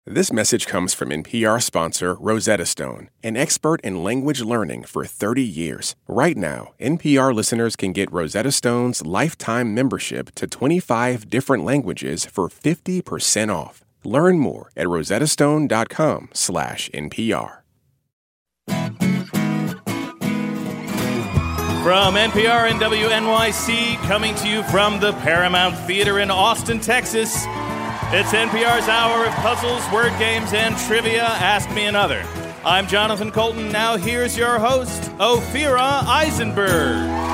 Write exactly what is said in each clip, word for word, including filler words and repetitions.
This message comes from N P R sponsor Rosetta Stone, an expert in language learning for thirty years. Right now, N P R listeners can get Rosetta Stone's lifetime membership to twenty-five different languages for fifty percent off. Learn more at rosettastone.com slash NPR. From N P R and W N Y C, coming to you from the Paramount Theater in Austin, Texas, it's N P R's hour of puzzles, word games, and trivia. Ask Me Another. I'm Jonathan Colton. Now here's your host, Ophira Eisenberg.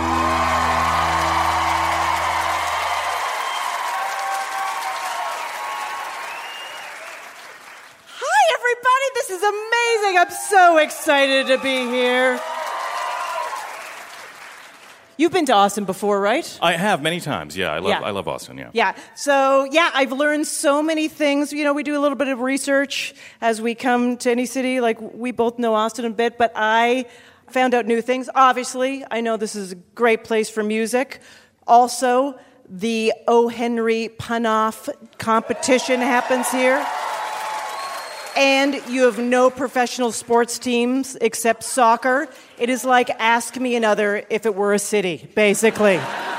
Hi, everybody. This is amazing. I'm so excited to be here. You've been to Austin before, right? I have many times. Yeah, I love Yeah. I love Austin, yeah. Yeah. So, yeah, I've learned so many things. You know, we do a little bit of research as we come to any city. Like, we both know Austin a bit, but I found out new things. Obviously, I know this is a great place for music. Also, the O. Henry Pun-Off competition happens here. And you have no professional sports teams except soccer. It is like Ask Me Another if it were a city, basically.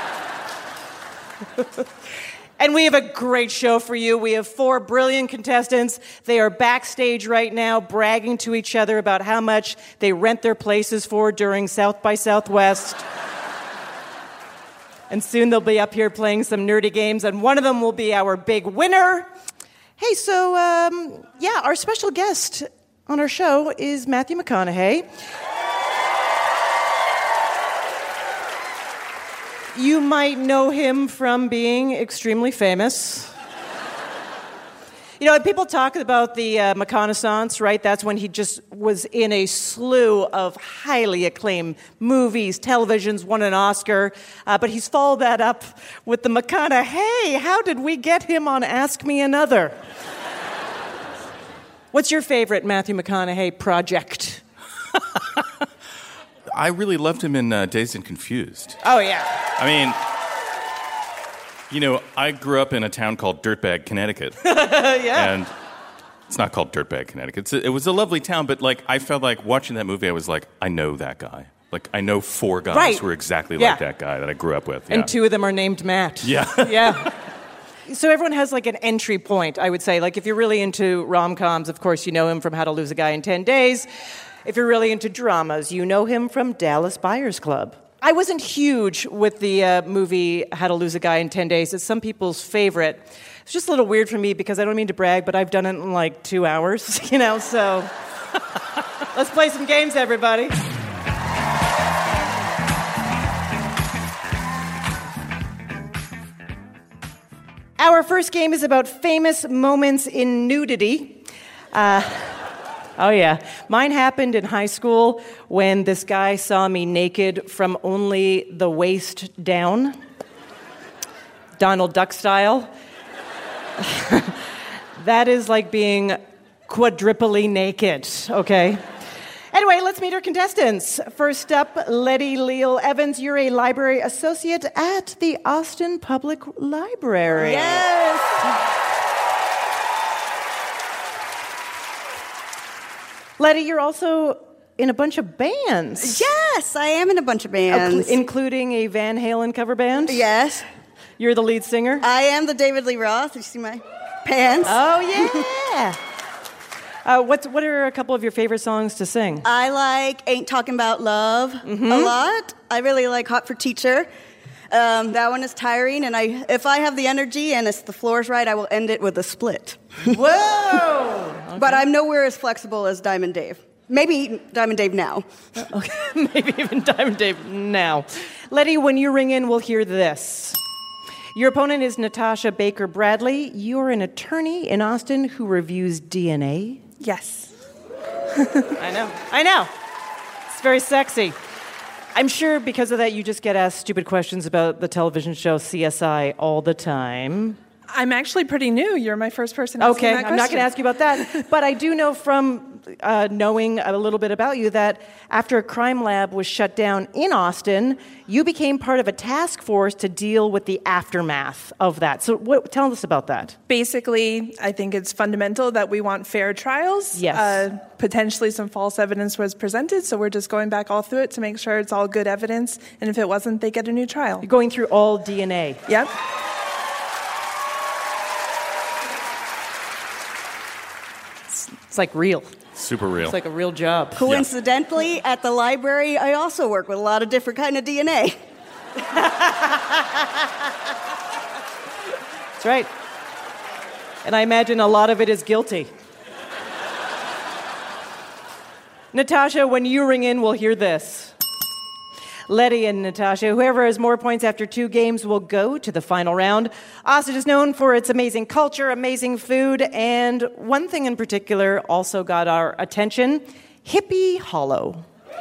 And we have a great show for you. We have four brilliant contestants. They are backstage right now bragging to each other about how much they rent their places for during South by Southwest. And soon they'll be up here playing some nerdy games, and one of them will be our big winner. Hey, so, um, yeah, our special guest on our show is Matthew McConaughey. You might know him from being extremely famous. You know, people talk about the uh, McConaissance, right? That's when he just was in a slew of highly acclaimed movies, televisions, won an Oscar. Uh, but he's followed that up with the McConaughey. How did we get him on Ask Me Another? What's your favorite Matthew McConaughey project? I really loved him in uh, Dazed and Confused. Oh, yeah. I mean, you know, I grew up in a town called Dirtbag, Connecticut. Yeah. And it's not called Dirtbag, Connecticut. It's a, it was a lovely town, but, like, I felt like watching that movie, I was like, I know that guy. Like, I know four guys Right. who are exactly Yeah. like that guy that I grew up with. And Yeah. two of them are named Matt. Yeah. Yeah. So everyone has, like, an entry point, I would say. Like, if you're really into rom-coms, of course, you know him from How to Lose a Guy in ten days. If you're really into dramas, you know him from Dallas Buyers Club. I wasn't huge with the uh, movie How to Lose a Guy in ten days. It's some people's favorite. It's just a little weird for me because I don't mean to brag, but I've done it in like two hours, you know, so let's play some games, everybody. Our first game is about famous moments in nudity. Uh, oh, yeah. Mine happened in high school when this guy saw me naked from only the waist down. Donald Duck style. That is like being quadruply naked, okay? Anyway, let's meet our contestants. First up, Letty Leal Evans. You're a library associate at the Austin Public Library. Yes. Letty, you're also in a bunch of bands. Yes, I am in a bunch of bands. Including a Van Halen cover band. Yes. You're the lead singer? I am the David Lee Roth. You see my pants? Oh, yeah. uh, what's, what are a couple of your favorite songs to sing? I like Ain't Talking About Love Mm-hmm. a lot. I really like Hot for Teacher. Um, that one is tiring, and I, if I have the energy and it's the floor's right, I will end it with a split. Whoa! Okay. But I'm nowhere as flexible as Diamond Dave. Maybe Diamond Dave now. Okay, maybe even Diamond Dave now. Letty, when you ring in, we'll hear this. Your opponent is Natasha Baker Bradley. You're an attorney in Austin who reviews D N A. Yes. I know. I know. It's very sexy. I'm sure because of that you just get asked stupid questions about the television show C S I all the time. I'm actually pretty new. You're my first person asking Okay, that I'm not going to ask you about that. But I do know from uh, knowing a little bit about you, that after a crime lab was shut down in Austin, you became part of a task force to deal with the aftermath of that. So what, tell us about that. Basically, I think it's fundamental that we want fair trials. Yes. Uh, potentially some false evidence was presented, so we're just going back all through it to make sure it's all good evidence, and if it wasn't, they get a new trial. You're going through all D N A. Yep. It's like real. Super real. It's like a real job. Coincidentally, yeah. At the library, I also work with a lot of different kind of D N A. That's right. And I imagine a lot of it is guilty. Natasha, when you ring in, we'll hear this. Letty and Natasha, whoever has more points after two games will go to the final round. Austin is known for its amazing culture, amazing food, and one thing in particular also got our attention, Hippie Hollow.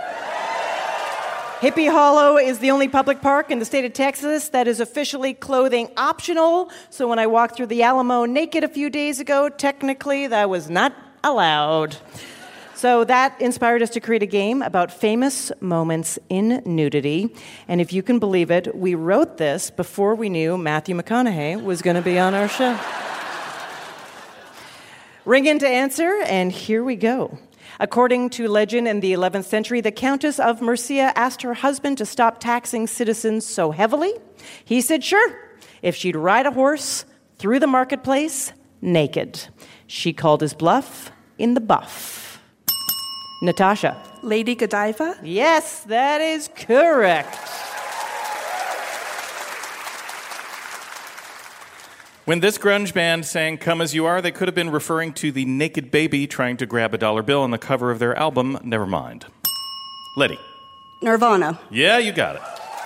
Hippie Hollow is the only public park in the state of Texas that is officially clothing optional. So when I walked through the Alamo naked a few days ago, technically that was not allowed. So that inspired us to create a game about famous moments in nudity. And if you can believe it, we wrote this before we knew Matthew McConaughey was going to be on our show. Ring in to answer, and here we go. According to legend, in the eleventh century, the Countess of Mercia asked her husband to stop taxing citizens so heavily. He said, sure, if she'd ride a horse through the marketplace naked. She called his bluff in the buff. Natasha. Lady Godiva? Yes, that is correct. When this grunge band sang Come As You Are, they could have been referring to the naked baby trying to grab a dollar bill on the cover of their album, Nevermind. Letty. Nirvana. Yeah, you got it.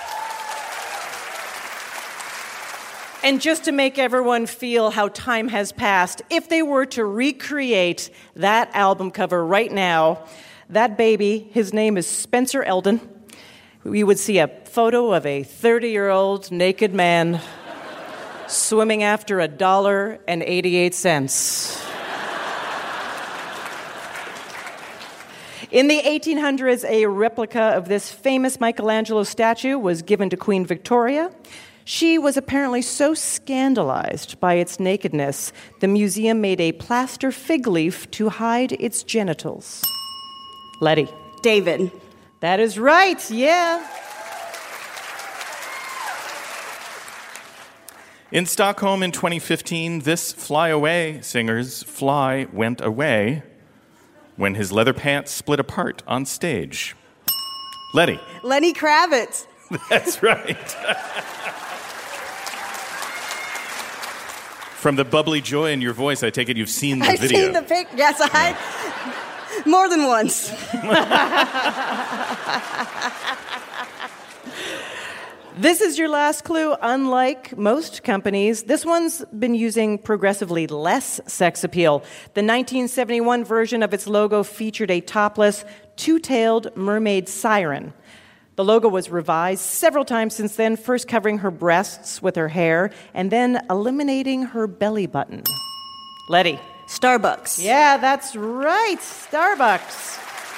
And just to make everyone feel how time has passed, if they were to recreate that album cover right now, that baby, his name is Spencer Eldon. We would see a photo of a thirty-year-old naked man swimming after a dollar and eighty-eight cents. In the eighteen hundreds, a replica of this famous Michelangelo statue was given to Queen Victoria. She was apparently so scandalized by its nakedness, the museum made a plaster fig leaf to hide its genitals. Letty. David. That is right, yeah. In Stockholm in twenty fifteen, this Fly Away singer's fly went away when his leather pants split apart on stage. Letty. Lenny Kravitz. That's right. From the bubbly joy in your voice, I take it you've seen the I've video. I've seen the pic. Yes, I. More than once. This is your last clue. Unlike most companies, this one's been using progressively less sex appeal. The nineteen seventy-one version of its logo featured a topless, two-tailed mermaid siren. The logo was revised several times since then, first covering her breasts with her hair, and then eliminating her belly button. Letty. Starbucks. Yeah, that's right. Starbucks.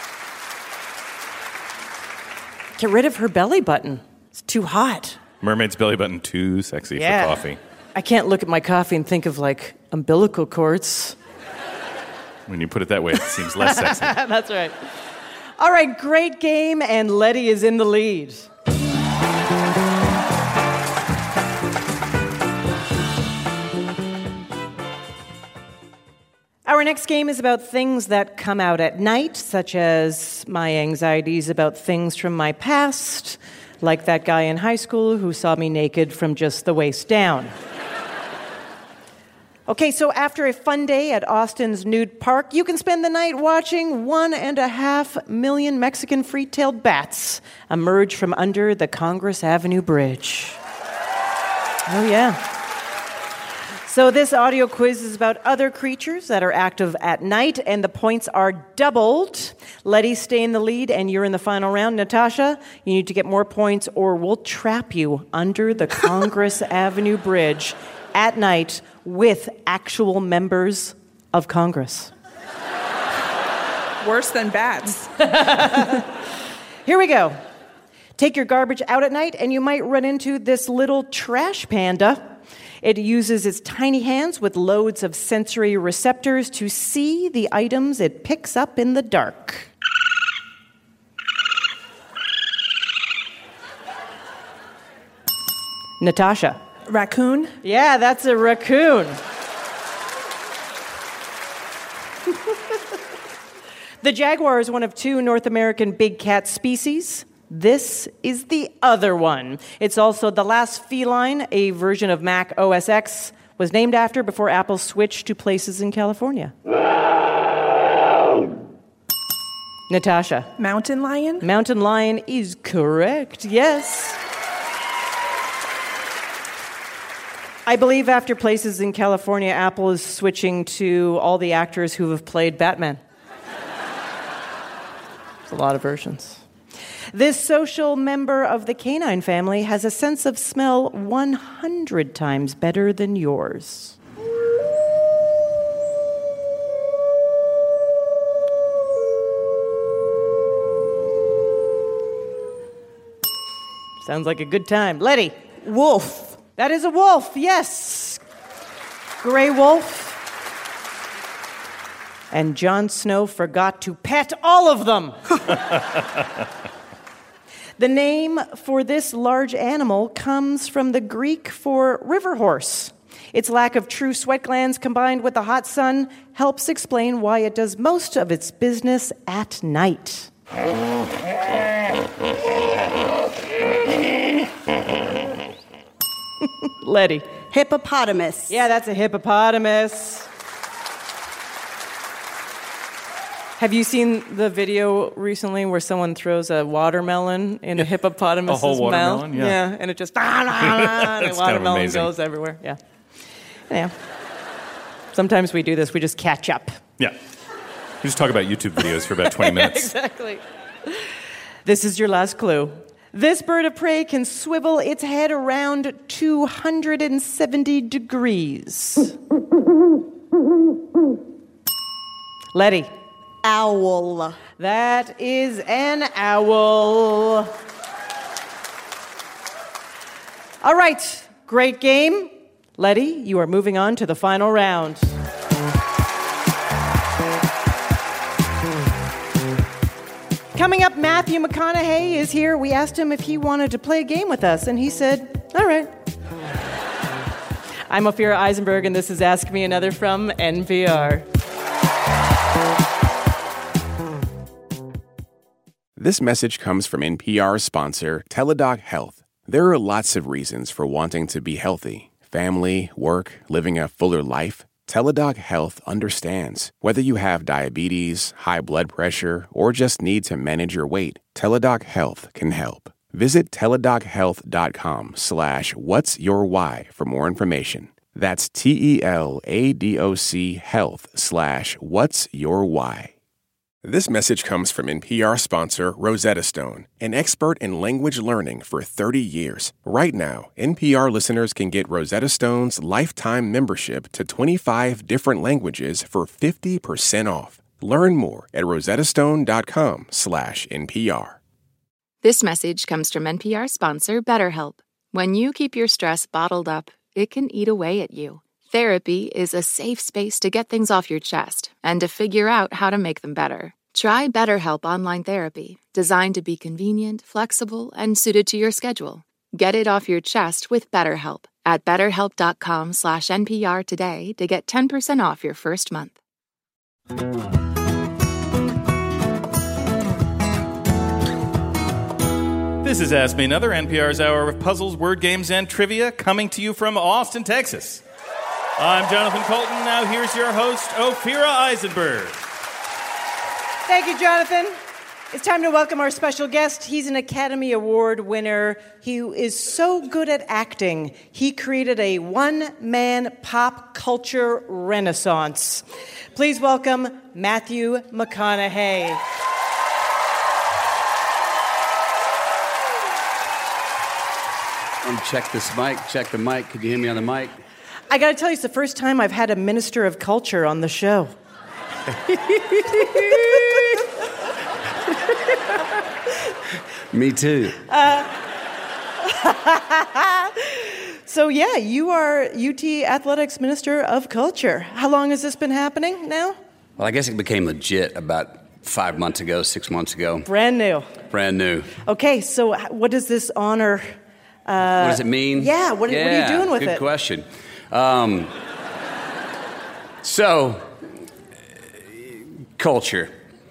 Get rid of her belly button. It's too hot. Mermaid's belly button, too sexy yeah. for coffee. I can't look at my coffee and think of, like, umbilical cords. When you put it that way, it seems less sexy. That's right. All right, great game, and Letty is in the lead. Our next game is about things that come out at night, such as my anxieties about things from my past, like that guy in high school who saw me naked from just the waist down. Okay, so after a fun day at Austin's Nude Park, you can spend the night watching one and a half million Mexican free-tailed bats emerge from under the Congress Avenue Bridge. Oh, yeah. So this audio quiz is about other creatures that are active at night, and the points are doubled. Letty, stay in the lead, and you're in the final round. Natasha, you need to get more points, or we'll trap you under the Congress Avenue Bridge at night with actual members of Congress. Worse than bats. Here we go. Take your garbage out at night, and you might run into this little trash panda. It uses its tiny hands with loads of sensory receptors to see the items it picks up in the dark. Natasha. Raccoon. Yeah, that's a raccoon. The jaguar is one of two North American big cat species. This is the other one. It's also the last feline a version of Mac O S X was named after before Apple switched to places in California. Natasha. Mountain lion. Mountain lion is correct, yes. I believe after places in California, Apple is switching to all the actors who have played Batman. There's a lot of versions. This social member of the canine family has a sense of smell one hundred times better than yours. Sounds like a good time. Letty. Wolf. That is a wolf, yes. Gray wolf. And Jon Snow forgot to pet all of them. The name for this large animal comes from the Greek for river horse. Its lack of true sweat glands combined with the hot sun helps explain why it does most of its business at night. Letty. Hippopotamus. Yeah, that's a hippopotamus. Have you seen the video recently where someone throws a watermelon in a hippopotamus's A whole watermelon, mouth? yeah. Yeah, and it just and the watermelon amazing. goes everywhere. Yeah. Yeah. Sometimes we do this. We just catch up. Yeah. We just talk about YouTube videos for about twenty minutes. Exactly. This is your last clue. This bird of prey can swivel its head around two hundred seventy degrees. Letty. Owl. That is an owl. All right, great game. Letty, you are moving on to the final round. Coming up, Matthew McConaughey is here. We asked him if he wanted to play a game with us, and he said, all right. I'm Ophira Eisenberg, and this is Ask Me Another from N P R. This message comes from N P R sponsor Teladoc Health. There are lots of reasons for wanting to be healthy. Family, work, living a fuller life. Teladoc Health understands. Whether you have diabetes, high blood pressure, or just need to manage your weight, Teladoc Health can help. Visit teladochealth.com slash what's your why for more information. That's T-E-L-A-D-O-C health slash what's your why. This message comes from N P R sponsor Rosetta Stone, an expert in language learning for thirty years. Right now, N P R listeners can get Rosetta Stone's lifetime membership to twenty-five different languages for fifty percent off. Learn more at rosettastone.com slash NPR. This message comes from N P R sponsor BetterHelp. When you keep your stress bottled up, it can eat away at you. Therapy is a safe space to get things off your chest and to figure out how to make them better. Try BetterHelp Online Therapy, designed to be convenient, flexible, and suited to your schedule. Get it off your chest with BetterHelp at betterhelp.com slash NPR today to get ten percent off your first month. This is Ask Me Another, N P R's hour of puzzles, word games, and trivia, coming to you from Austin, Texas. I'm Jonathan Colton. Now here's your host, Ophira Eisenberg. Thank you, Jonathan. It's time to welcome our special guest. He's an Academy Award winner. He is so good at acting, he created a one-man pop culture renaissance. Please welcome Matthew McConaughey. Um, check this mic, check the mic. Could you hear me on the mic? I got to tell you, it's the first time I've had a minister of culture on the show. Me too. Uh, so, yeah, you are U T Athletics Minister of Culture. How long has this been happening now? Well, I guess it became legit about five months ago, six months ago. Brand new. Brand new. Okay, so what does this honor... Uh, what does it mean? Yeah, what, yeah, what are you doing with good it? Good question. Um, so, culture.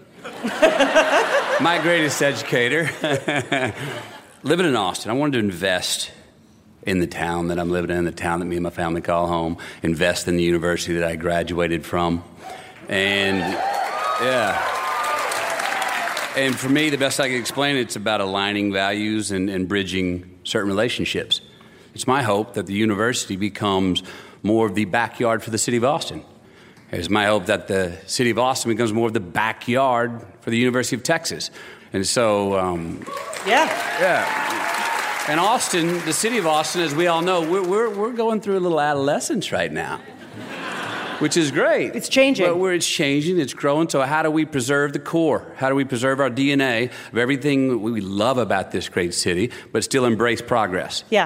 My greatest educator. Living in Austin, I wanted to invest in the town that I'm living in, the town that me and my family call home, invest in the university that I graduated from. And, yeah. And for me, the best I can explain it, it's about aligning values and, and bridging certain relationships. It's my hope that the university becomes more of the backyard for the city of Austin. It's my hope that the city of Austin becomes more of the backyard for the University of Texas. And so, um, yeah, yeah. And Austin, the city of Austin, as we all know, we're we're, we're going through a little adolescence right now, which is great. It's changing. But where it's changing, it's growing. So how do we preserve the core? How do we preserve our D N A of everything we love about this great city, but still embrace progress? Yeah.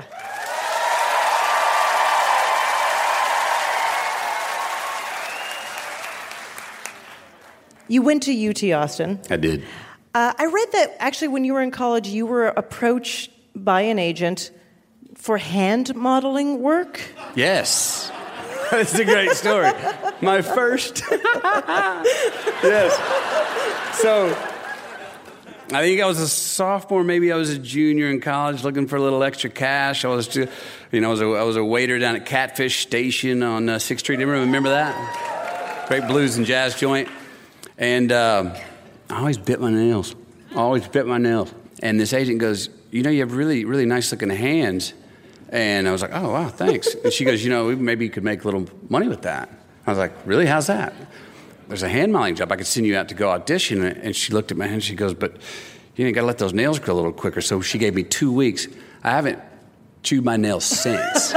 You went to U T Austin. I did. Uh, I read that actually when you were in college, you were approached by an agent for hand modeling work. Yes. That's a great story. My first. Yes. So, I think I was a sophomore, maybe I was a junior in college looking for a little extra cash. I was, too, you know, I was a, I was a waiter down at Catfish Station on uh, sixth Street. Remember, remember that? Great blues and jazz joint. And uh, I always bit my nails. I always bit my nails. And this agent goes, you know, you have really, really nice looking hands. And I was like, oh, wow, thanks. And she goes, you know, maybe you could make a little money with that. I was like, really? How's that? There's a hand modeling job. I could send you out to go audition. And she looked at my hand. She goes, but you know, you got to let those nails grow a little quicker. So she gave me two weeks. I haven't chewed my nails since.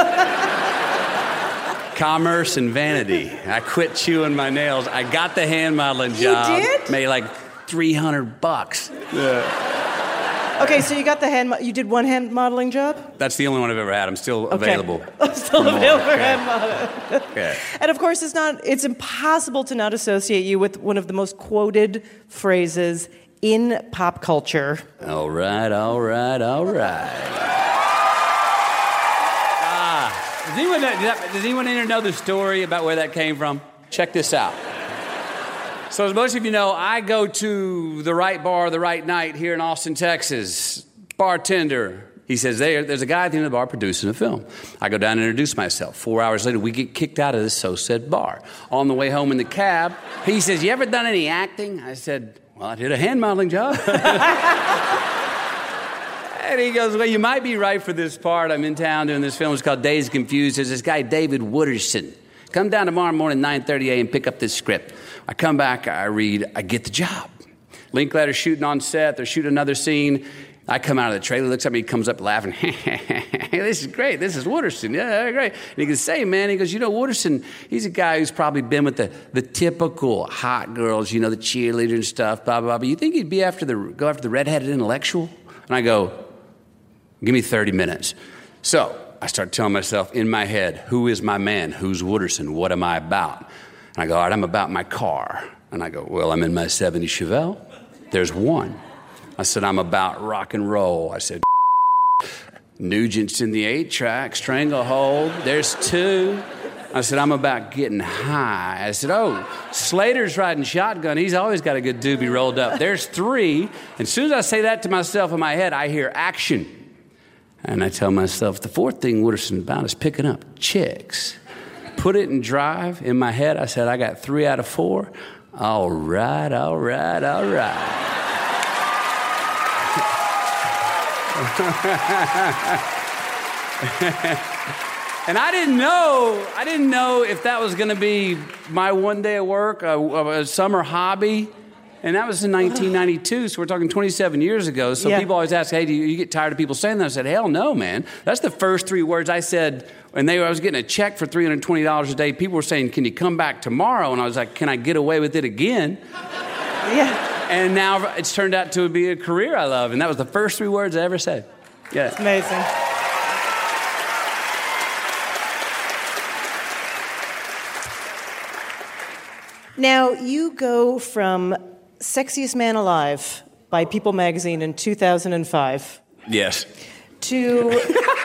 Commerce and vanity. I quit chewing my nails. I got the hand modeling job. You did? Made like three hundred bucks. Yeah. Okay, so you got the hand, mo- you did one hand modeling job? That's the only one I've ever had. I'm still okay. available. I'm still for available for okay. hand modeling. Okay. And of course, it's not, it's impossible to not associate you with one of the most quoted phrases in pop culture. All right, all right, all right. Does anyone, know, does anyone in here know the story about where that came from? Check this out. So as most of you know, I go to the right bar, the right night here in Austin, Texas. Bartender, he says, there, there's a guy at the end of the bar producing a film. I go down and introduce myself. Four hours later, we get kicked out of this so-said bar. On the way home in the cab, he says, you ever done any acting? I said, well, I did a hand modeling job. And he goes, well, you might be right for this part. I'm in town doing this film. It's called Dazed and Confused. There's this guy, David Wooderson. Come down tomorrow morning, nine thirty a.m., pick up this script. I come back, I read, I get the job. Linkletter's shooting on set. They're shooting another scene. I come out of the trailer, looks at me, he comes up laughing. This is great. This is Wooderson. Yeah, great. And he goes, say, man, he goes, you know, Wooderson, he's a guy who's probably been with the, the typical hot girls, you know, the cheerleader and stuff, blah, blah, blah. But you think he'd be after the, go after the redheaded intellectual? And I go, give me thirty minutes. So I start telling myself in my head, who is my man? Who's Wooderson? What am I about? And I go, all right, I'm about my car. And I go, well, I'm in my seventy Chevelle. There's one. I said, I'm about rock and roll. I said, Nugent's in the eight track, Stranglehold. There's two. I said, I'm about getting high. I said, oh, Slater's riding shotgun. He's always got a good doobie rolled up. There's three. And as soon as I say that to myself in my head, I hear action. And I tell myself, the fourth thing Wooderson's about is picking up chicks. Put it in drive. In my head, I said, I got three out of four. All right, all right, all right. And I didn't know, I didn't know if that was going to be my one day of work, a, a summer hobby. And that was in nineteen ninety-two, so we're talking twenty-seven years ago. So yeah. People always ask, hey, do you, you get tired of people saying that? I said, hell no, man. That's the first three words I said. And they, I was getting a check for three hundred twenty dollars a day. People were saying, can you come back tomorrow? And I was like, can I get away with it again? Yeah. And now it's turned out to be a career I love. And that was the first three words I ever said. Yeah. It's amazing. Now, you go from Sexiest Man Alive by People magazine in two thousand five. Yes. To...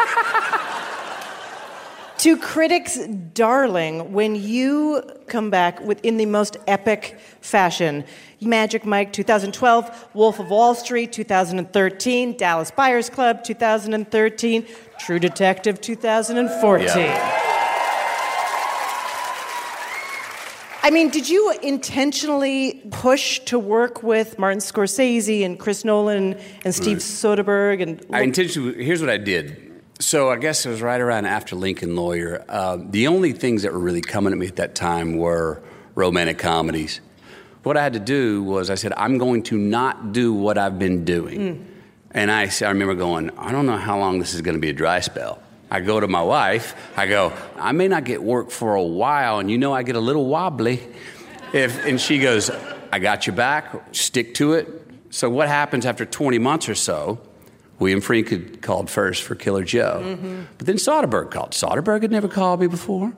to critics' darling when you come back with, in the most epic fashion. Magic Mike, two thousand twelve, Wolf of Wall Street, two thousand thirteen, Dallas Buyers Club, two thousand thirteen, True Detective, two thousand fourteen. Yeah. I mean, did you intentionally push to work with Martin Scorsese and Chris Nolan and Steve right. Soderbergh? And I intentionally, here's what I did. So I guess it was right around after Lincoln Lawyer. Uh, the only things that were really coming at me at that time were romantic comedies. What I had to do was I said, I'm going to not do what I've been doing. Mm. And I, I remember going, I don't know how long this is going to be a dry spell. I go to my wife, I go, I may not get work for a while, and you know I get a little wobbly. If, and she goes, I got your back, stick to it. So what happens after twenty months or so? William Friedkin called first for Killer Joe. Mm-hmm. But then Soderbergh called. Soderbergh had never called me before.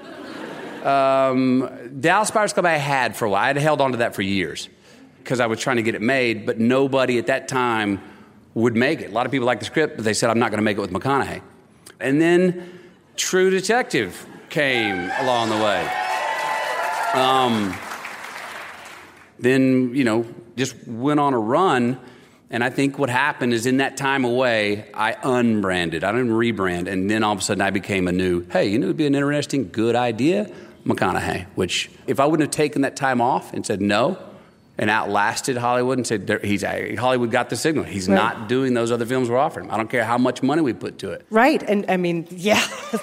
um, Dallas Buyers Club I had for a while. I had held on to that for years because I was trying to get it made, but nobody at that time would make it. A lot of people liked the script, but they said, I'm not going to make it with McConaughey. And then True Detective came along the way. Um, then, you know, just went on a run. And I think what happened is in that time away, I unbranded. I didn't rebrand. And then all of a sudden I became a new, hey, you know, it would be an interesting, good idea, McConaughey. Which, if I wouldn't have taken that time off and said no, and outlasted Hollywood and said, he's, Hollywood got the signal. He's right. not doing those other films we're offering. I don't care how much money we put to it. Right. And I mean, yeah.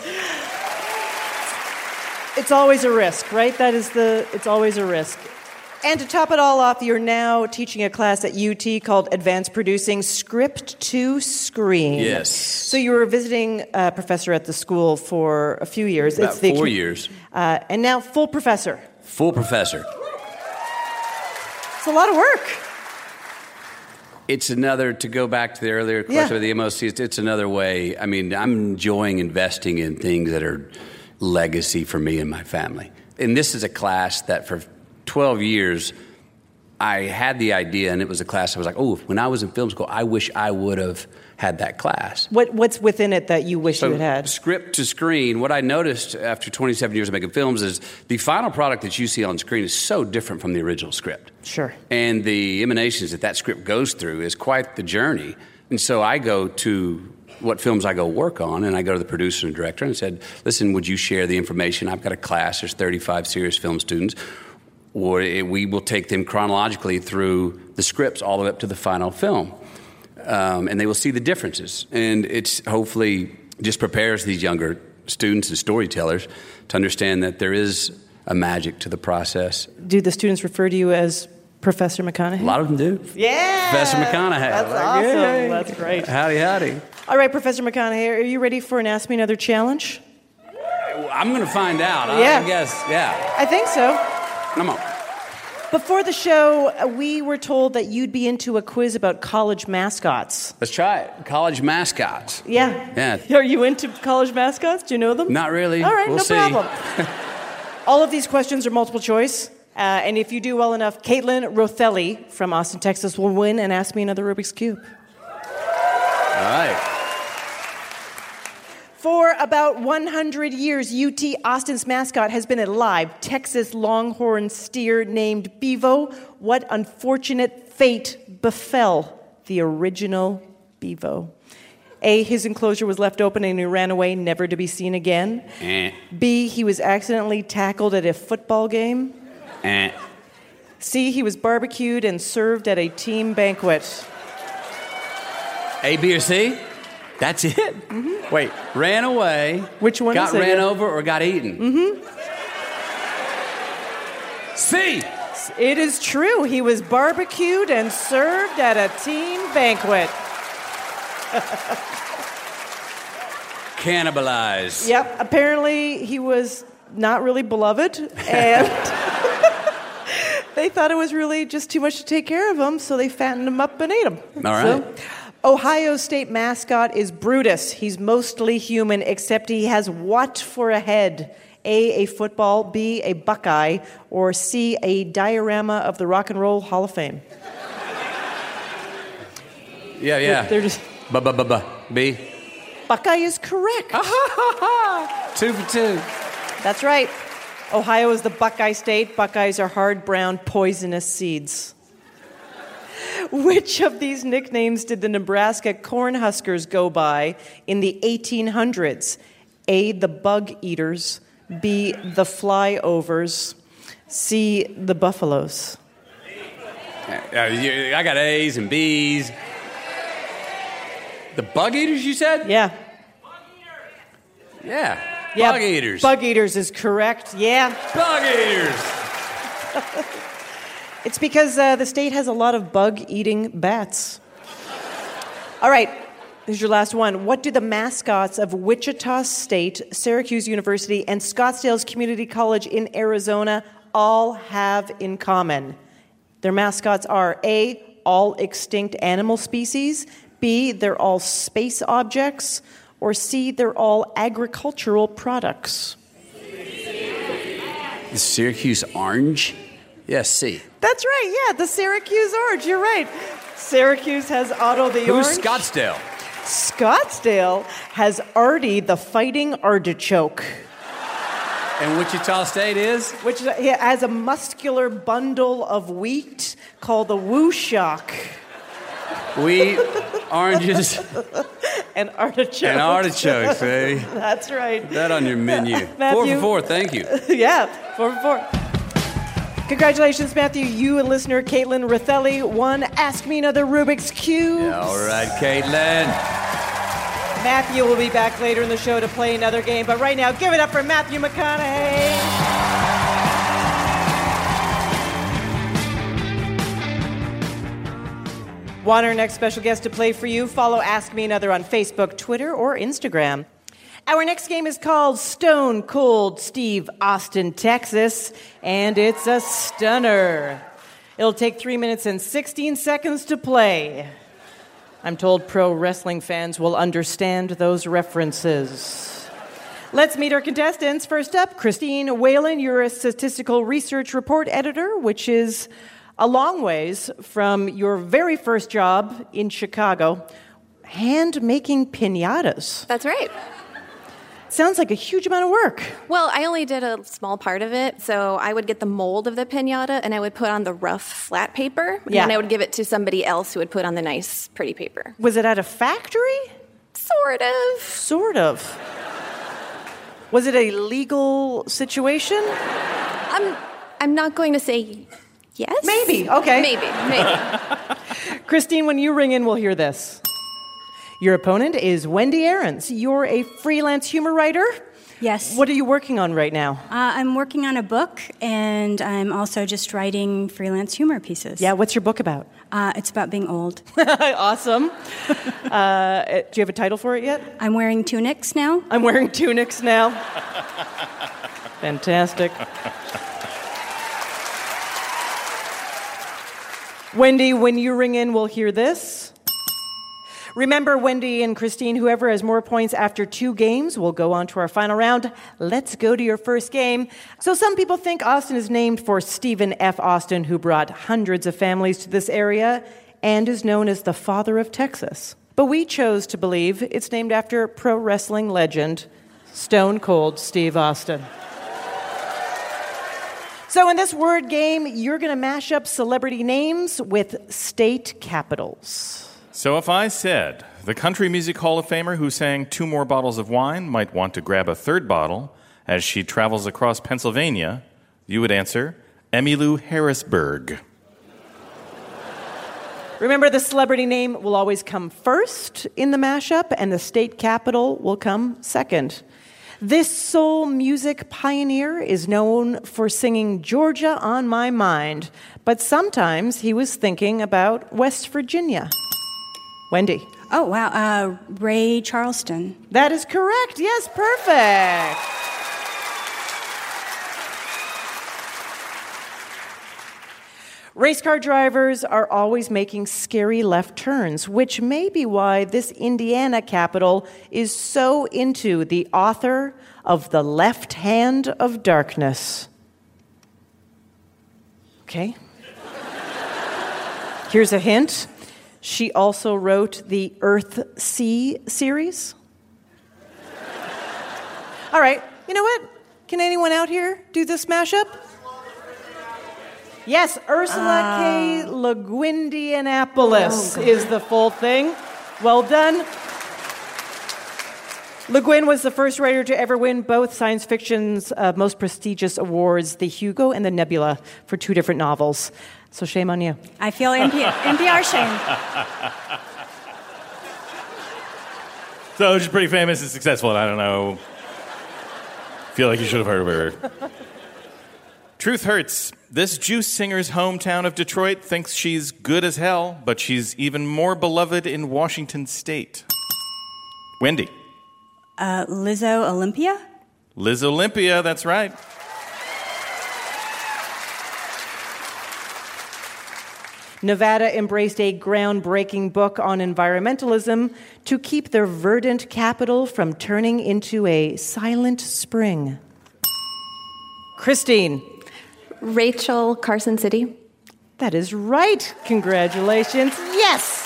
It's always a risk, right? That is the, it's always a risk. And to top it all off, you're now teaching a class at U T called Advanced Producing Script to Screen. Yes. So you were a visiting uh, professor at the school for a few years. About it's the, four years. Uh, and now full professor. Full professor. It's a lot of work. It's another, to go back to the earlier question yeah. of the M O C, it's, it's another way. I mean, I'm enjoying investing in things that are legacy for me and my family. And this is a class that for twelve years, I had the idea, and it was a class I was like, oh, when I was in film school, I wish I would have had that class. What What's within it that you wish so, you had had? Script to screen, what I noticed after twenty-seven years of making films is the final product that you see on screen is so different from the original script. Sure. And the emanations that that script goes through is quite the journey. And so I go to what films I go work on, and I go to the producer and director and said, listen, would you share the information? I've got a class, there's thirty-five serious film students, or we will take them chronologically through the scripts all the way up to the final film. Um, and they will see the differences. And it's hopefully just prepares these younger students and storytellers to understand that there is a magic to the process. Do the students refer to you as Professor McConaughey? A lot of them do. Yeah! Professor McConaughey. That's like, awesome. Yay. That's great. Howdy, howdy. All right, Professor McConaughey, are you ready for an Ask Me Another challenge? I'm going to find out. Yeah. I guess, yeah. I think so. Come on. Before the show, we were told that you'd be into a quiz about college mascots. Let's try it. College mascots. Yeah. Yeah. Are you into college mascots? Do you know them? Not really. All right, we'll no see. problem. All of these questions are multiple choice. Uh, and if you do well enough, Caitlin Rothelli from Austin, Texas will win and ask me another Rubik's Cube. All right. For about one hundred years, U T Austin's mascot has been a live Texas Longhorn steer named Bevo. What unfortunate fate befell the original Bevo? A, his enclosure was left open and he ran away, never to be seen again. Eh. B, he was accidentally tackled at a football game. Eh. C, he was barbecued and served at a team banquet. A, B, or C? That's it? Mm-hmm. Wait, ran away. Which one got is it? Got ran over or got eaten? Mm-hmm. C. It is true. He was barbecued and served at a team banquet. Cannibalized. Yep. Apparently, he was not really beloved, and they they thought it was really just too much to take care of them, so they fattened them up and ate them. All right. So, Ohio State mascot is Brutus. He's mostly human, except he has what for a head? A, a football, B, a Buckeye, or C, a diorama of the Rock and Roll Hall of Fame. Yeah, yeah. They're just... B-b-b-b. B. Buckeye is correct. Two for two. That's right. Ohio is the Buckeye state. Buckeyes are hard, brown, poisonous seeds. Which of these nicknames did the Nebraska Cornhuskers go by in the eighteen hundreds? A, the Bug Eaters, B, the Flyovers, C, the Buffaloes. I got A's and B's. The Bug Eaters, you said? Yeah. Yeah. yeah. Bug Eaters. Bug Eaters is correct. Yeah. Bug Eaters. It's because uh, the state has a lot of bug-eating bats. All right, here's your last one. What do the mascots of Wichita State, Syracuse University, and Scottsdale Community College in Arizona all have in common? Their mascots are A, all extinct animal species, B, they're all space objects, or C, they're all agricultural products. The Syracuse Orange? Yes, C. That's right, yeah, the Syracuse Orange, you're right. Syracuse has Otto the Orange. Who's Scottsdale? Scottsdale has Artie the Fighting Artichoke. And Wichita State is? Which yeah, has a muscular bundle of wheat called the Wooshock. Wheat, oranges, and artichokes. And artichokes, baby. That's right. Put that on your menu. Four for four, thank you. Yeah, four for four. Congratulations, Matthew. You and listener Caitlin Rathelli won Ask Me Another Rubik's Cube. Yeah, all right, Caitlin. Matthew will be back later in the show to play another game, but right now, give it up for Matthew McConaughey. Want our next special guest to play for you? Follow Ask Me Another on Facebook, Twitter, or Instagram. Our next game is called Stone Cold Steve Austin, Texas, and it's a stunner. It'll take three minutes and sixteen seconds to play. I'm told pro wrestling fans will understand those references. Let's meet our contestants. First up, Christine Whalen. You're a statistical research report editor, which is a long ways from your very first job in Chicago, hand making piñatas. That's right. Sounds like a huge amount of work. Well, I only did a small part of it, so I would get the mold of the piñata and I would put on the rough, flat paper, and yeah. then I would give it to somebody else who would put on the nice, pretty paper. Was it at a factory? Sort of. Sort of. Was it a legal situation? I'm, I'm not going to say yes. Maybe, okay. Maybe, maybe. Christine, when you ring in, we'll hear this. Your opponent is Wendy Aarons. You're a freelance humor writer? Yes. What are you working on right now? Uh, I'm working on a book, and I'm also just writing freelance humor pieces. Yeah, what's your book about? Uh, it's about being old. Awesome. uh, do you have a title for it yet? I'm wearing tunics now. I'm wearing tunics now. Fantastic. Wendy, when you ring in, we'll hear this. Remember, Wendy and Christine, whoever has more points after two games will go on to our final round. Let's go to your first game. So some people think Austin is named for Stephen F. Austin, who brought hundreds of families to this area and is known as the father of Texas. But we chose to believe it's named after pro wrestling legend Stone Cold Steve Austin. So in this word game, you're going to mash up celebrity names with state capitals. So if I said the Country Music Hall of Famer who sang Two More Bottles of Wine might want to grab a third bottle as she travels across Pennsylvania, you would answer Emmylou Harrisburg. Remember, the celebrity name will always come first in the mashup, and the state capital will come second. This soul music pioneer is known for singing Georgia on My Mind, but sometimes he was thinking about West Virginia. Wendy. Oh, wow. Uh, Ray Charleston. That is correct. Yes, perfect. Race car drivers are always making scary left turns, which may be why this Indiana capital is so into the author of The Left Hand of Darkness. Okay. Here's a hint. She also wrote the Earth-Sea series. All right, you know what? Can anyone out here do this mashup? Yes, Ursula uh, K. Le Guin-Indianapolis oh, is the full thing. Well done. Le Guin was the first writer to ever win both science fiction's uh, most prestigious awards, the Hugo and the Nebula, for two different novels. So shame on you. I feel N P R shame. So she's pretty famous and successful, and I don't know. Feel like you should have heard of her. Truth hurts. This Juice singer's hometown of Detroit thinks she's good as hell, but she's even more beloved in Washington State. Wendy. Uh, Lizzo Olympia? Liz Olympia, that's right. Nevada embraced a groundbreaking book on environmentalism to keep their verdant capital from turning into a silent spring. Christine. Rachel, Carson City. That is right. Congratulations. Yes.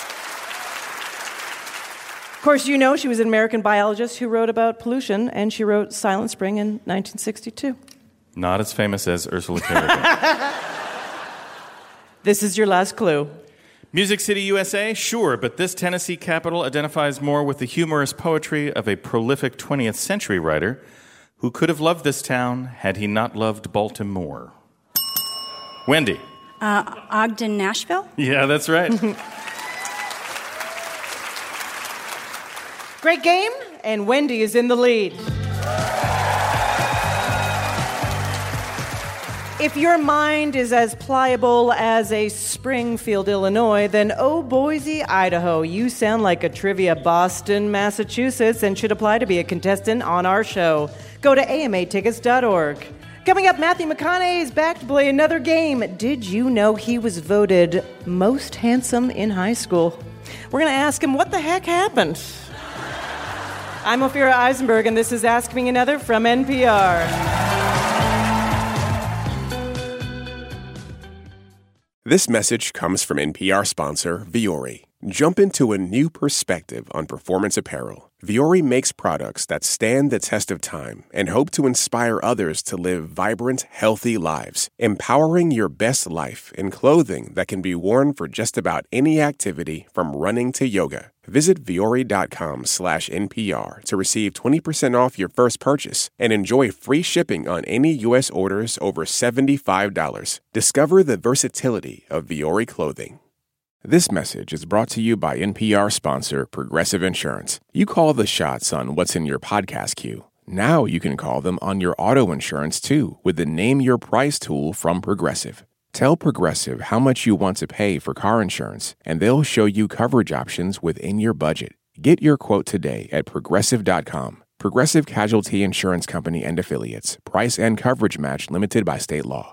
Of course, you know she was an American biologist who wrote about pollution, and she wrote Silent Spring in nineteen sixty-two. Not as famous as Ursula K. Le Guin. This is your last clue. Music City, U S A? Sure, but this Tennessee capital identifies more with the humorous poetry of a prolific twentieth century writer who could have loved this town had he not loved Baltimore. Wendy. Uh, Ogden, Nashville? Yeah, that's right. Great game, and Wendy is in the lead. If your mind is as pliable as a Springfield, Illinois, then oh, Boise, Idaho, you sound like a trivia Boston, Massachusetts, and should apply to be a contestant on our show. Go to A M A tickets dot org. Coming up, Matthew McConaughey is back to play another game. Did you know he was voted most handsome in high school? We're going to ask him what the heck happened. I'm Ophira Eisenberg, and this is Ask Me Another from N P R. This message comes from N P R sponsor Vuori. Jump into a new perspective on performance apparel. Vuori makes products that stand the test of time and hope to inspire others to live vibrant, healthy lives, empowering your best life in clothing that can be worn for just about any activity from running to yoga. Visit Vuori.com slash NPR to receive twenty percent off your first purchase and enjoy free shipping on any U S orders over seventy-five dollars. Discover the versatility of Vuori clothing. This message is brought to you by N P R sponsor Progressive Insurance. You call the shots on what's in your podcast queue. Now you can call them on your auto insurance too with the Name Your Price tool from Progressive. Tell Progressive how much you want to pay for car insurance, and they'll show you coverage options within your budget. Get your quote today at Progressive dot com. Progressive Casualty Insurance Company and Affiliates. Price and coverage match limited by state law.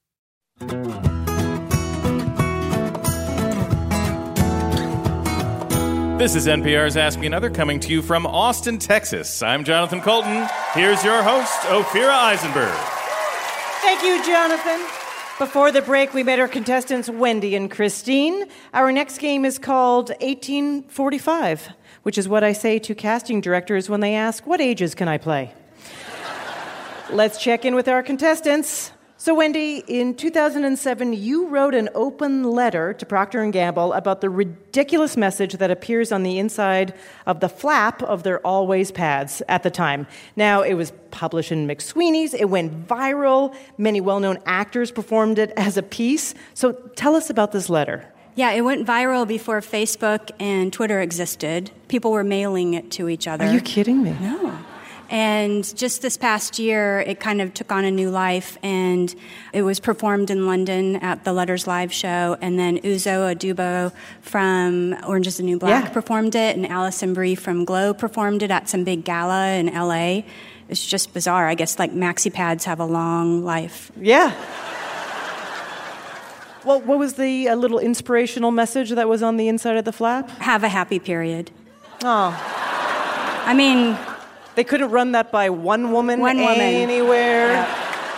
This is N P R's Ask Me Another, coming to you from Austin, Texas. I'm Jonathan Colton. Here's your host, Ophira Eisenberg. Thank you, Jonathan. Before the break, we met our contestants, Wendy and Christine. Our next game is called eighteen forty-five, which is what I say to casting directors when they ask, what ages can I play? Let's check in with our contestants. So, Wendy, in two thousand seven, you wrote an open letter to Procter and Gamble about the ridiculous message that appears on the inside of the flap of their Always pads at the time. Now, it was published in McSweeney's. It went viral. Many well-known actors performed it as a piece. So, tell us about this letter. Yeah, it went viral before Facebook and Twitter existed. People were mailing it to each other. Are you kidding me? No. And just this past year, it kind of took on a new life, and it was performed in London at the Letters Live show, and then Uzo Aduba from Orange is the New Black yeah. performed it, and Alison Brie from Glow performed it at some big gala in L A. It's just bizarre. I guess, like, maxi pads have a long life. Yeah. Well, what was the uh, little inspirational message that was on the inside of the flap? Have a happy period. Oh. I mean... They couldn't run that by one woman one woman. anywhere. Yeah.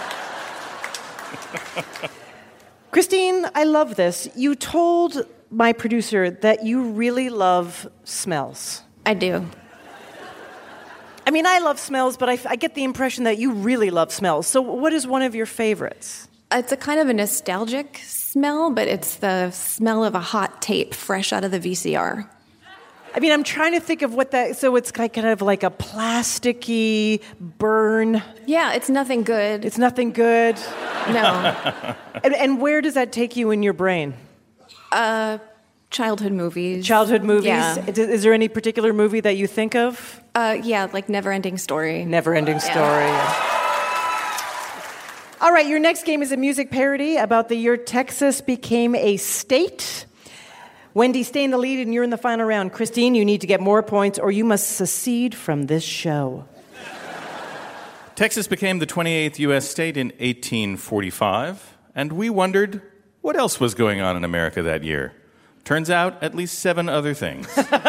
Christine, I love this. You told my producer that you really love smells. I do. I mean, I love smells, but I, I get the impression that you really love smells. So what is one of your favorites? It's a kind of a nostalgic smell, but it's the smell of a hot tape fresh out of the V C R. I mean, I'm trying to think of what that... So it's kind of like a plasticky burn. Yeah, it's nothing good. It's nothing good. No. and, and where does that take you in your brain? Uh, childhood movies. Childhood movies? Yeah. Is, is there any particular movie that you think of? Uh, yeah, like Never-Ending Story. Never-Ending Yeah. Story. All right, your next game is a music parody about the year Texas became a state. Wendy, stay in the lead, and you're in the final round. Christine, you need to get more points, or you must secede from this show. Texas became the twenty-eighth U S state in eighteen forty-five, and we wondered what else was going on in America that year. Turns out, at least seven other things.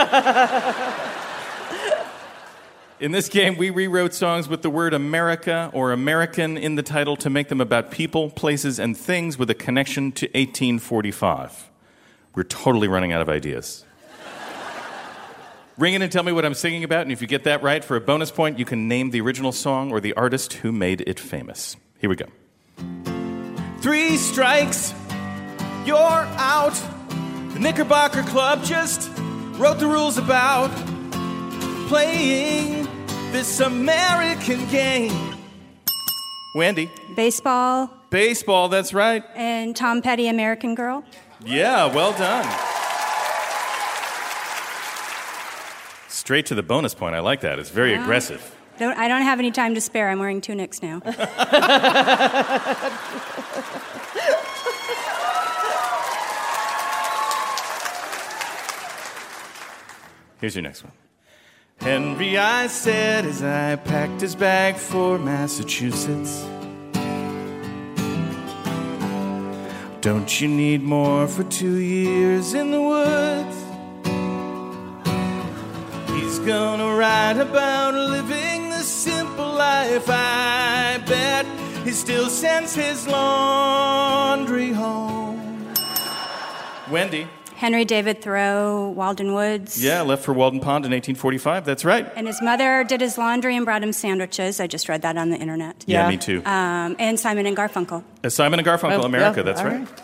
In this game, we rewrote songs with the word America or American in the title to make them about people, places, and things with a connection to eighteen forty-five. We're totally running out of ideas. Ring in and tell me what I'm singing about, and if you get that right, for a bonus point, you can name the original song or the artist who made it famous. Here we go. Three strikes, you're out. The Knickerbocker Club just wrote the rules about playing this American game. Wendy. Baseball. Baseball, that's right. And Tom Petty, American Girl. Yeah, well done. Straight to the bonus point. I like that. It's very Yeah. aggressive. Don't, I don't have any time to spare. I'm wearing tunics now. Here's your next one. Henry, I said as I packed his bag for Massachusetts, don't you need more for two years in the woods? He's gonna write about living the simple life. I bet he still sends his laundry home. Wendy. Henry David Thoreau, Walden Woods. Yeah, left for Walden Pond in eighteen forty-five. That's right. And his mother did his laundry and brought him sandwiches. I just read that on the internet. Yeah, yeah me too. Um, and Simon and Garfunkel. Uh, Simon and Garfunkel, well, America. Yeah, that's right. right.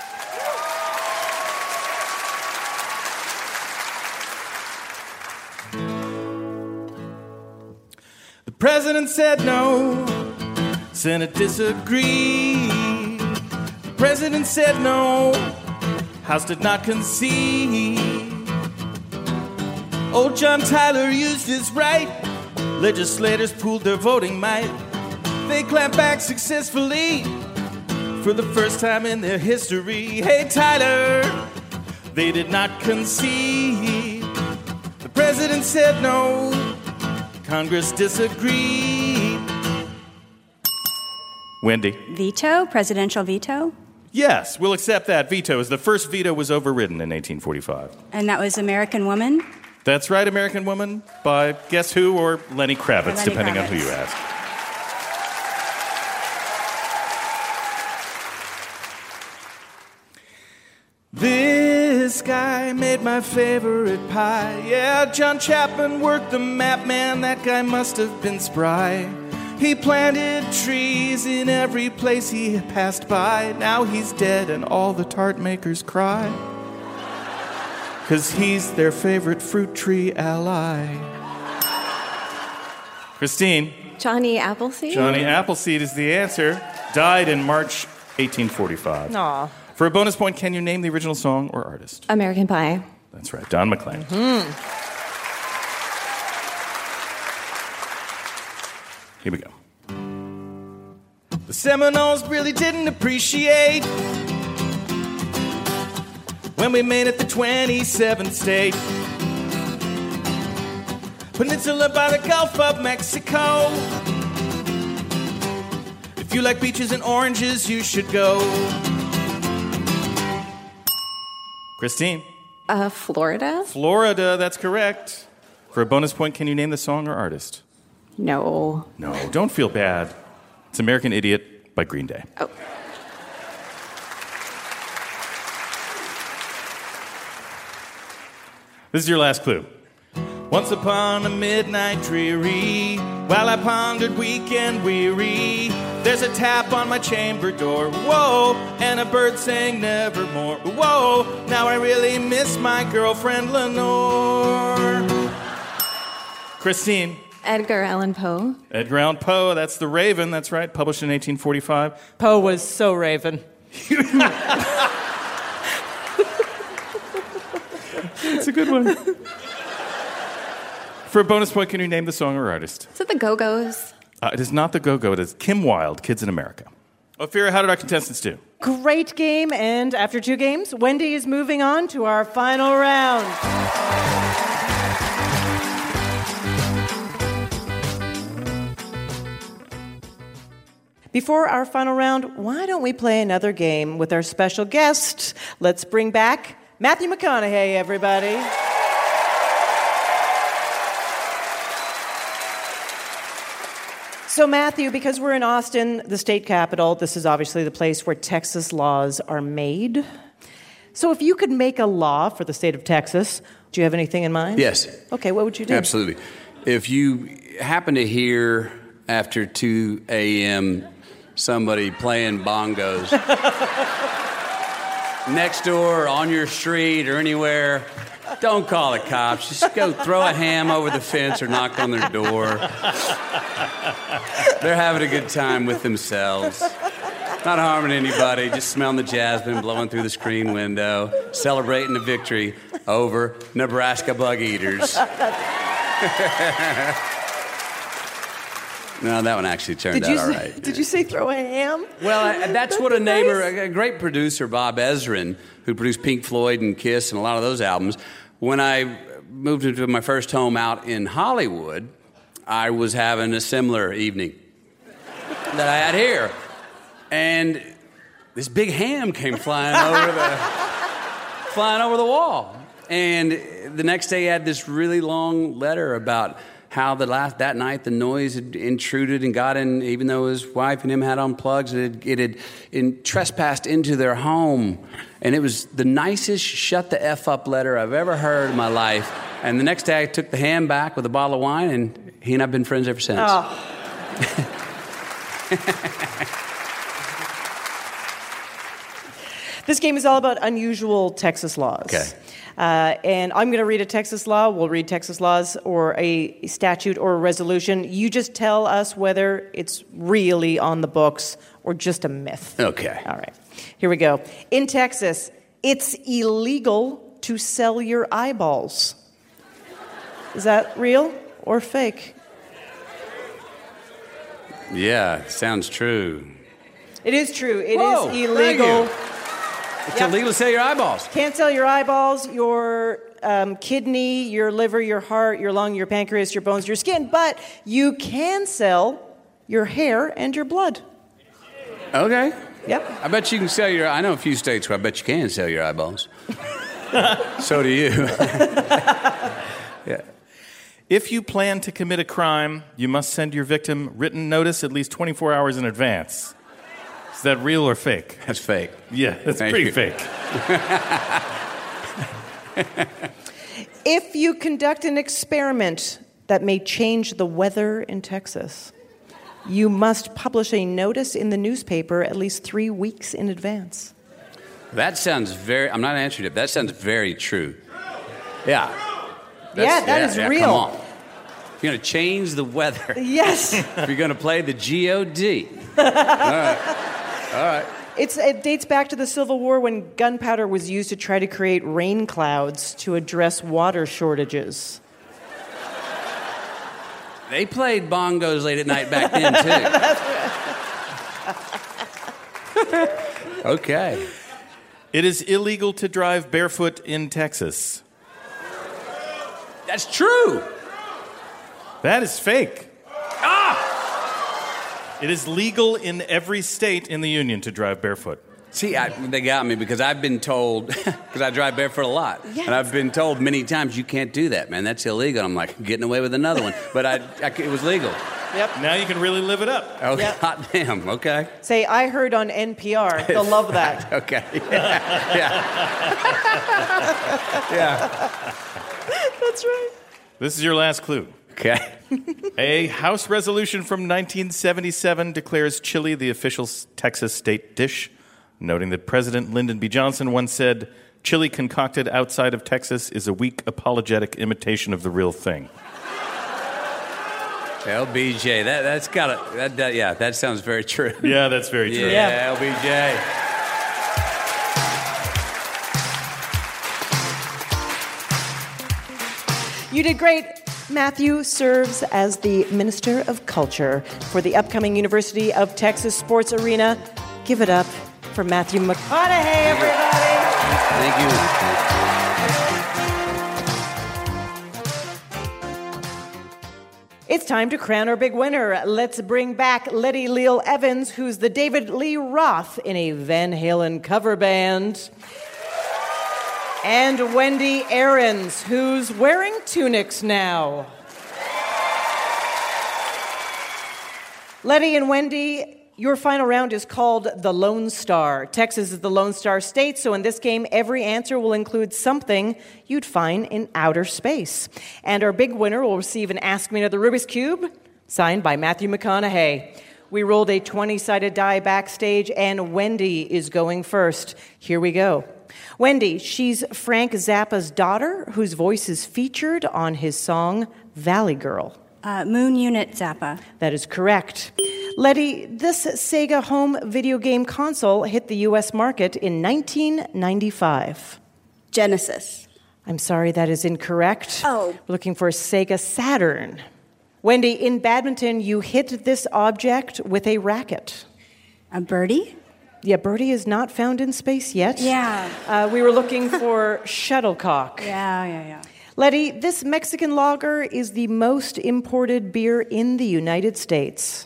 The president said no. Senate disagreed. The president said no. House did not concede. Old John Tyler used his right. Legislators pooled their voting might. They clamped back successfully for the first time in their history. Hey, Tyler, they did not concede. The president said no. Congress disagreed. Wendy. Veto? Presidential veto? Yes, we'll accept that veto, as the first veto was overridden in eighteen forty-five. And that was American Woman? That's right, American Woman, by guess who, or Lenny Kravitz, Lenny depending Kravitz. on who you ask. This guy made my favorite pie. Yeah, John Chapman worked the map, man, that guy must have been spry. He planted trees in every place he passed by. Now he's dead and all the tart makers cry, 'cause he's their favorite fruit tree ally. Christine. Johnny Appleseed? Johnny Appleseed is the answer. Died in March eighteen forty-five. Aw. For a bonus point, can you name the original song or artist? American Pie. That's right, Don McLean. Mm. Here we go. The Seminoles really didn't appreciate when we made it the twenty-seventh state. Peninsula by the Gulf of Mexico. If you like beaches and oranges, you should go. Christine. Uh, Florida? Florida, that's correct. For a bonus point, can you name the song or artist? No. No, don't feel bad. It's American Idiot by Green Day. Oh. This is your last clue. Once upon a midnight dreary, while I pondered weak and weary, there's a tap on my chamber door, whoa, and a bird saying nevermore, whoa, now I really miss my girlfriend Lenore. Christine. Edgar Allan Poe. Edgar Allan Poe, that's The Raven, that's right, published in eighteen forty-five. Poe was so Raven. That's a good one. For a bonus point, can you name the song or artist? Is it the Go-Go's? Uh, it is not the Go-Go. It is Kim Wilde, Kids in America. Ophira, how did our contestants do? Great game, and after two games, Wendy is moving on to our final round. Before our final round, why don't we play another game with our special guest? Let's bring back Matthew McConaughey, everybody. So, Matthew, because we're in Austin, the state capital, this is obviously the place where Texas laws are made. So if you could make a law for the state of Texas, do you have anything in mind? Yes. Okay, what would you do? Absolutely. If you happen to hear after two a.m. somebody playing bongos next door or on your street or anywhere, don't call the cops. Just go throw a ham over the fence or knock on their door. They're having a good time with themselves. Not harming anybody, just smelling the jasmine blowing through the screen window, celebrating a victory over Nebraska bug eaters. No, that one actually turned did you out all say, right. Did you say throw a ham? Well, I, that's what a neighbor, nice. a great producer, Bob Ezrin, who produced Pink Floyd and Kiss and a lot of those albums, when I moved into my first home out in Hollywood, I was having a similar evening that I had here. And this big ham came flying over the flying over the wall. And the next day, he had this really long letter about how the last that night the noise had intruded and got in, even though his wife and him had on plugs, it had, it had in, trespassed into their home. And it was the nicest shut the F up letter I've ever heard in my life. And the next day I took the ham back with a bottle of wine, and he and I have been friends ever since. Oh. This game is all about unusual Texas laws. Okay. Uh, and I'm going to read a Texas law. We'll read Texas laws or a statute or a resolution. You just tell us whether it's really on the books or just a myth. Okay. All right. Here we go. In Texas, it's illegal to sell your eyeballs. Is that real or fake? Yeah, sounds true. It is true. It Whoa, is illegal. It's Yep. illegal to sell your eyeballs. Can't sell your eyeballs, your um, kidney, your liver, your heart, your lung, your pancreas, your bones, your skin, but you can sell your hair and your blood. Okay. Yep. I bet you can sell your... I know a few states where I bet you can sell your eyeballs. So do you. Yeah. If you plan to commit a crime, you must send your victim written notice at least twenty-four hours in advance. Is that real or fake? That's fake. Yeah, that's Thank pretty you. fake. If you conduct an experiment that may change the weather in Texas, you must publish a notice in the newspaper at least three weeks in advance. That sounds very... I'm not answering it. That sounds very true. Yeah. Yeah, that is yeah, real. Come on. You're going to change the weather. Yes. You're going to play the G O D. All right. All right. It's, it dates back to the Civil War when gunpowder was used to try to create rain clouds to address water shortages. They played bongos late at night back then, too. Okay. It is illegal to drive barefoot in Texas. That's true. That is fake. Ah! It is legal in every state in the union to drive barefoot. See, I, they got me because I've been told, because I drive barefoot a lot, Yes. and I've been told many times, you can't do that, man. That's illegal. I'm like, getting away with another one. But I, I, it was legal. Yep. Now you can really live it up. Oh, Yep. hot damn. Okay. Say, I heard on N P R. They'll love that. Okay. Yeah. Yeah. Yeah. That's right. This is your last clue. Okay. A House resolution from nineteen seventy-seven declares chili the official Texas state dish, noting that President Lyndon B. Johnson once said, chili concocted outside of Texas is a weak, apologetic imitation of the real thing. L B J. That, that's got to, that, that, yeah, that sounds very true. Yeah, that's very true. Yeah, Yeah. L B J. You did great. Matthew serves as the Minister of Culture for the upcoming University of Texas Sports Arena. Give it up for Matthew McConaughey, everybody. Thank you. It's time to crown our big winner. Let's bring back Letty Leal Evans, who's the David Lee Roth in a Van Halen cover band. And Wendy Aarons, who's wearing tunics now. Letty and Wendy, your final round is called the Lone Star. Texas is the Lone Star state, so in this game, every answer will include something you'd find in outer space. And our big winner will receive an Ask Me Another Rubik's Cube, signed by Matthew McConaughey. We rolled a twenty-sided die backstage, and Wendy is going first. Here we go. Wendy, she's Frank Zappa's daughter, whose voice is featured on his song Valley Girl. Uh, Moon Unit Zappa. That is correct. Letty, this Sega home video game console hit the U S market in nineteen ninety-five. Genesis. I'm sorry, that is incorrect. Oh. We're looking for Sega Saturn. Wendy, in badminton, you hit this object with a racket. A birdie? Yeah, birdie is not found in space yet. Yeah. Uh, we were looking for shuttlecock. Yeah, yeah, yeah. Letty, this Mexican lager is the most imported beer in the United States.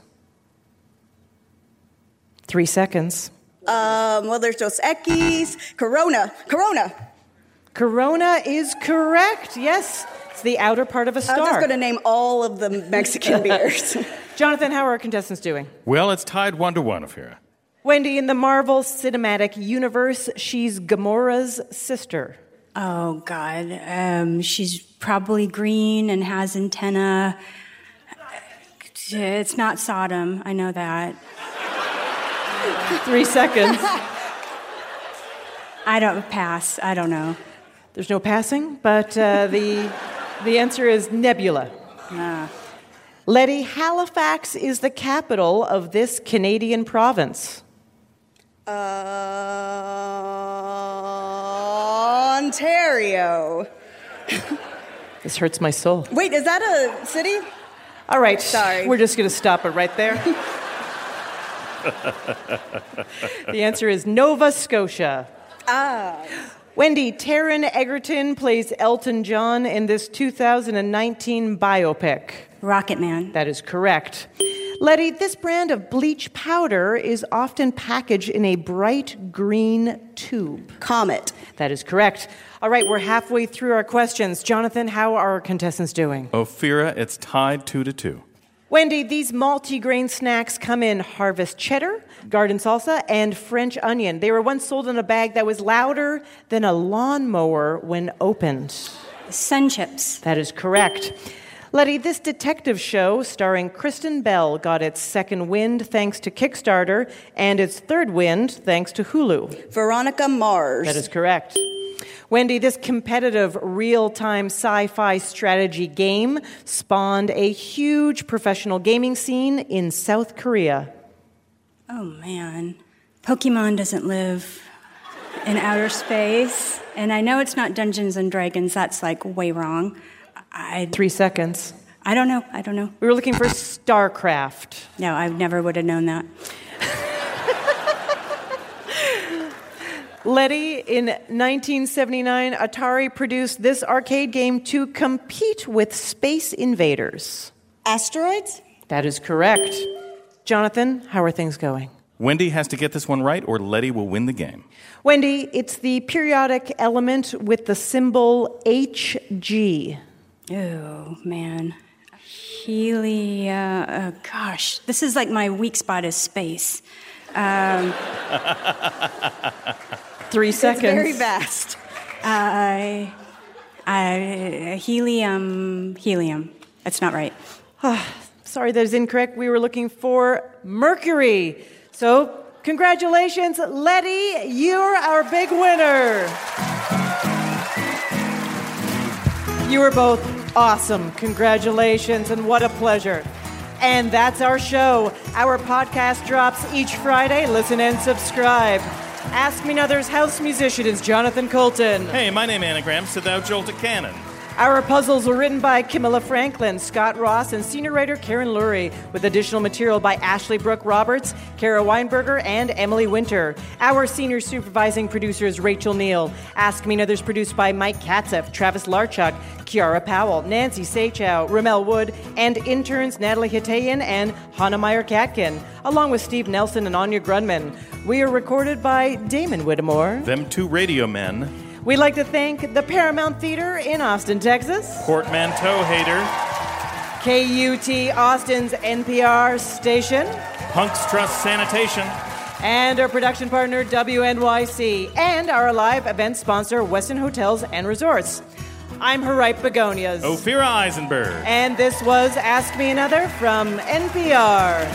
Three seconds. Um, well, there's Dos Equis, Corona, Corona. Corona is correct. Yes, it's the outer part of a star. I'm just going to name all of the Mexican beers. Jonathan, how are our contestants doing? Well, it's tied one to one, Ophira. Wendy, in the Marvel Cinematic Universe, she's Gamora's sister. Oh, God. Um, she's probably green and has antenna. It's not Sodom. I know that. Three seconds. I don't pass. I don't know. There's no passing, but uh, the, the answer is Nebula. Uh, Letty, Halifax is the capital of this Canadian province. Uh, Ontario. This hurts my soul. Wait, is that a city? All right. Sorry. We're just going to stop it right there. The answer is Nova Scotia. Ah. Wendy, Taron Egerton plays Elton John in this two thousand nineteen biopic. Rocket Man. That is correct. Letty, this brand of bleach powder is often packaged in a bright green tube. Comet. That is correct. All right, we're halfway through our questions. Jonathan, how are our contestants doing? Ophira, it's tied two to two. Wendy, these multi-grain snacks come in Harvest Cheddar, Garden Salsa, and French Onion. They were once sold in a bag that was louder than a lawnmower when opened. Sun Chips. That is correct. Letty, this detective show starring Kristen Bell got its second wind thanks to Kickstarter and its third wind thanks to Hulu. Veronica Mars. That is correct. Wendy, this competitive real-time sci-fi strategy game spawned a huge professional gaming scene in South Korea. Oh, man. Pokemon doesn't live in outer space. And I know it's not Dungeons and Dragons. That's, like, way wrong. I, Three seconds. I don't know. I don't know. We were looking for StarCraft. No, I never would have known that. Letty, in nineteen seventy-nine, Atari produced this arcade game to compete with Space Invaders. Asteroids? That is correct. Jonathan, how are things going? Wendy has to get this one right, or Letty will win the game. Wendy, it's the periodic element with the symbol H G. Oh, man. Helia. Oh, gosh. This is like my weak spot is space. Um, Three seconds. It's very vast. I. I. Helium. Helium. That's not right. Sorry, that is incorrect. We were looking for Mercury. So, congratulations, Letty. You're our big winner. You were both awesome. Congratulations, and what a pleasure. And that's our show. Our podcast drops each Friday. Listen and subscribe. Ask Me Another's house musician is Jonathan Colton. Hey, my name anagrams to Thou Jolt a Cannon. Our puzzles were written by Camilla Franklin, Scott Ross, and senior writer Karen Lurie, with additional material by Ashley Brooke Roberts, Kara Weinberger, and Emily Winter. Our senior supervising producer is Rachel Neal. Ask Me Another's produced by Mike Katzeff, Travis Larchuk, Kiara Powell, Nancy Seychow, Ramel Wood, and interns Natalie Hitayan and Hannah Meyer-Katkin, along with Steve Nelson and Anya Grunman. We are recorded by Damon Whittemore. Them two radio men. We'd like to thank the Paramount Theater in Austin, Texas. Portmanteau Hater. K U T Austin's N P R station. Punks Trust Sanitation. And our production partner, W N Y C. And our live event sponsor, Westin Hotels and Resorts. I'm Harriet Begonias. Ophira Eisenberg. And this was Ask Me Another from N P R.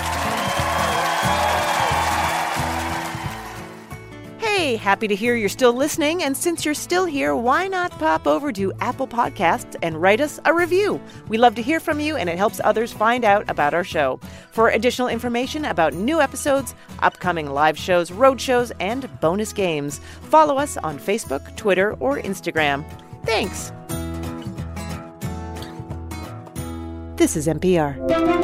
Hey, happy to hear you're still listening, and since you're still here, why not pop over to Apple Podcasts and write us a review? We love to hear from you, and it helps others find out about our show. For additional information about new episodes, upcoming live shows, road shows, and bonus games, follow us on Facebook, Twitter, or Instagram. Thanks. This is N P R.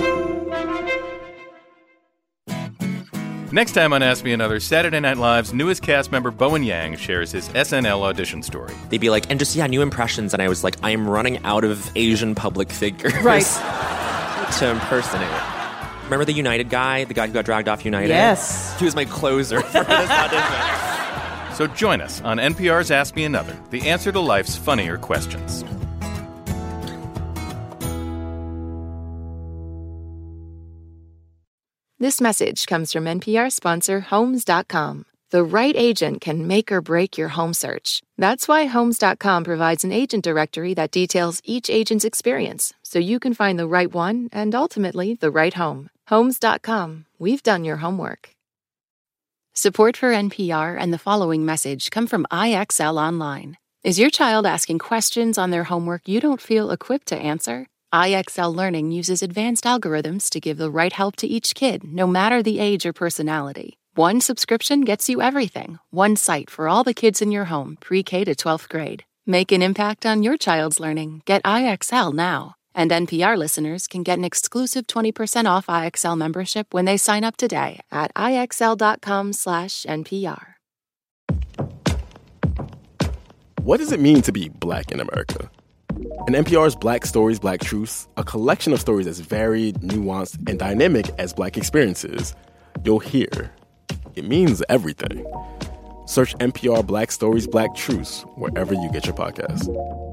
Next time on Ask Me Another, Saturday Night Live's newest cast member, Bowen Yang, shares his S N L audition story. They'd be like, and just, yeah, new impressions. And I was like, I'm running out of Asian public figures right. to impersonate. Remember the United guy, the guy who got dragged off United? Yes. He was my closer for this audition. So join us on N P R's Ask Me Another, the answer to life's funnier questions. This message comes from N P R sponsor Homes dot com. The right agent can make or break your home search. That's why Homes dot com provides an agent directory that details each agent's experience, so you can find the right one and ultimately the right home. Homes dot com. We've done your homework. Support for N P R and the following message come from I X L Online. Is your child asking questions on their homework you don't feel equipped to answer? I X L Learning uses advanced algorithms to give the right help to each kid, no matter the age or personality. One subscription gets you everything. One site for all the kids in your home, pre-K to twelfth grade. Make an impact on your child's learning. Get I X L now. And N P R listeners can get an exclusive twenty percent off I X L membership when they sign up today at IXL.com slash NPR. What does it mean to be Black in America? In N P R's Black Stories, Black Truths, a collection of stories as varied, nuanced, and dynamic as Black experiences, you'll hear it means everything. Search N P R Black Stories, Black Truths wherever you get your podcasts.